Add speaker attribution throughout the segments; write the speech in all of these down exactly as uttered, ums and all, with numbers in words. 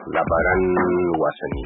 Speaker 1: labaran wasanni.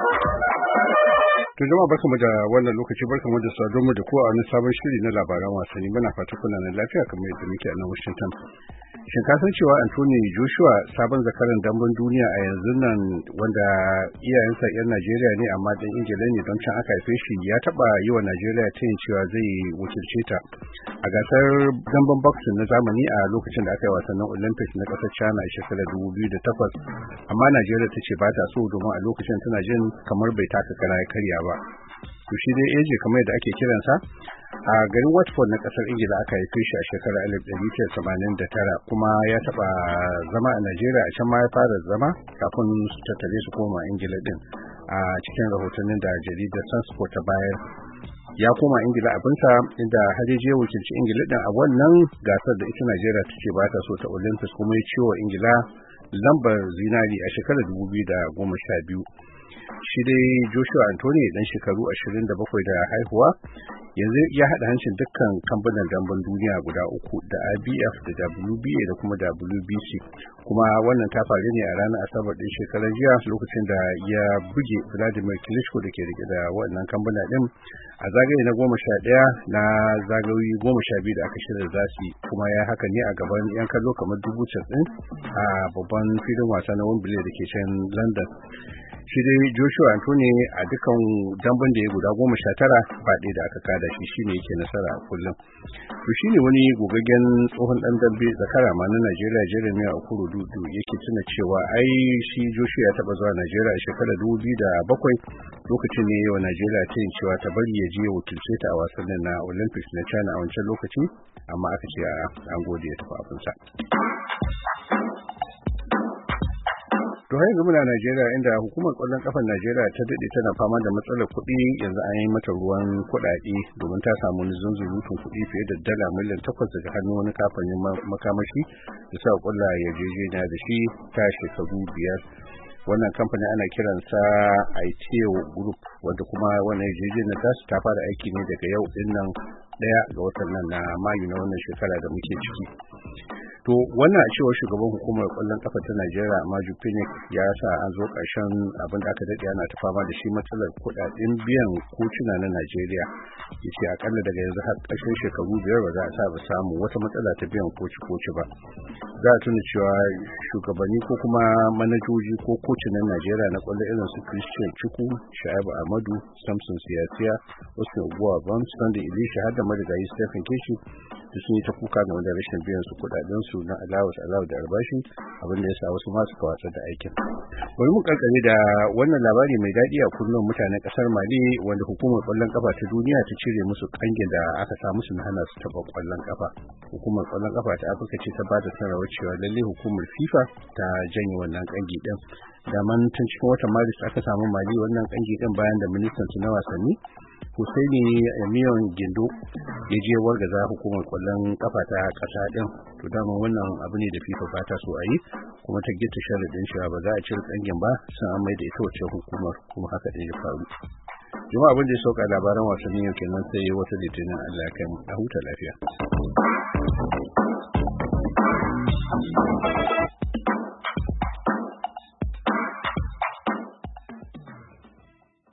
Speaker 2: To jama'a barkamu da wannan lokaci barkamu da saduwa da ku a wani sabon shiri na labaran wasanni. Muna fata kuna nan lafiya kamar yadda muke a nan Washington. Shin ka san cewa Anthony Joshua sabon zakaran damben duniya a yanzu nan wanda iyayensa 'yan Najeriya ne amma dan Ingila ne don can aka haife shi ya taba yi wa Najeriya ta yin cewa zai wakilce ta a gasar damben boxing na zamani a lokacin da aka yi wasannin Olympics na ƙasar China a shekarar dubu biyu da takwas, amma Najeriya ta ce ba ta so domin a lokacin tana jin kamar bai taka kara ya karya ba. To shi dai Eje kamar yadda ake kiransa a garin Watford na kasar Ingila aka haife shi a shekarar alif ɗari tara da tamanin da tara, kuma ya taba zama a Najeriya, a can ma ya fara zama kafin su tattare su koma Ingila din. A cikin rahotannin da jaridar Sunsport ta bayar, ya koma Ingila abinsa inda har ya je wakilci Ingila din a wannan gasar da ita Najeriya ta ce ba ta so ta Olympics, kuma ya ciwo Ingila lambar zinari a shekarar dubu biyu da goma sha biyu. Shi dai Joshua Anthony dan shekaru ashirin da bakwai da haihuwa yanzu ya haɗa hancin dukkan kambunan damben duniya guda uku da I B F da W B A da kuma W B C, kuma wannan ta faru ne a ranar Asabar din shekarar jiya lokacin da ya buge Vladimir Klitschko da ke rike da wannan kambuna din a zagaye na goma sha ɗaya na zagayoyi goma sha biyu da aka shirya za su yi, kuma ya haka ne a gaban yan kallo kamar dubu casa'in a babban filin wasa na Wembley da ke can London. Shi dai Joshua Anthony a dukan damben da ya guda goma sha tara ba ɗaya da aka kada shi, shine yake nasara a kullum. To shine wani gogaggen tsohon ɗan dambe zakara ma na Najeriya Jeremy Okoro Dudu yake tuna cewa ai shi Joshua ya taɓa zuwa Najeriya a shekarar dubu biyu da bakwai, lokacin ne yawa Najeriya ta yin cewa ta bari ya je ya wakilce ta a wasannin na Olympics na China a wancan lokaci, amma aka ce an gode ya tafi abinsa. To har yanzu muna Najeriya, inda hukumar ƙwallon ƙafar Najeriya ta daɗe tana fama da matsalar kuɗi. Yanzu an yi mata ruwan kuɗaɗe domin ta samu wani zunzurutun kuɗi fiye da dala miliyan takwas daga hannun wani kamfanin makamashi da sa ƙulla yarjejeniya da shi ta shekaru biyar. Wannan kamfanin ana kiransa Aiteo Group, wanda kuma wannan yarjejeniyar ta ta fara aiki ne daga yau din nan ɗaya ga watan nan na Mayu na wannan shekara da muke ciki. To wannan a cewar shugaban hukumar kwallon kafa ta Najeriya Maju Phoenix ya sa an zo ƙarshen abin da aka daɗe ana ta fama da shi, matsalar kuɗaɗen biyan kocina na Najeriya. Ya ce akalla daga yanzu har ƙarshen shekaru biyar ba za a saba samu wata matsala ta biyan koci-koci ba. Za a tuna cewa shugabanni ko kuma manajoji ko kocinan Najeriya na kwallo irin su Christian Chukwu, Shaibu Ahmadu, Samson Siyasiya, Oscar Ogbuaban, Sunday Elisha har da marigayi Stephen Keshi da sun yi ta kuka game da rashin biyan su kuɗaɗen su na allowance allowance da albashi, abin da ya sa wasu masu kawatsar da aikin. Bari mu kankare da wannan labari mai daɗi a kullum mutanen ƙasar Mali, wanda hukumar ƙwallon ƙafa ta duniya ta cire musu kangin da aka sa musu na hana su taɓa ƙwallon ƙafa. Hukumar ƙwallon ƙafa ta Afirka ce ta ba da sanarwar cewa lalle hukumar FIFA ta janye wannan kangi din. Daman tun cikin watan Maris aka samu Mali wannan kangi din bayan da ministan su na wasanni Hussaini Miyon Gindo ya je wargaza hukumar kwallon kafa ta kasa din. To dama wannan abu ne da FIFA ba ta so a yi, kuma ta gita sharadin cewa ba za a cire tsangin ba sun an mai da ita wacce hukumar, kuma haka ɗin ya faru. Jama'a abin da ya sauka labaran wasanni yau kenan, sai wata litinin Allah ya kai mu a huta lafiya.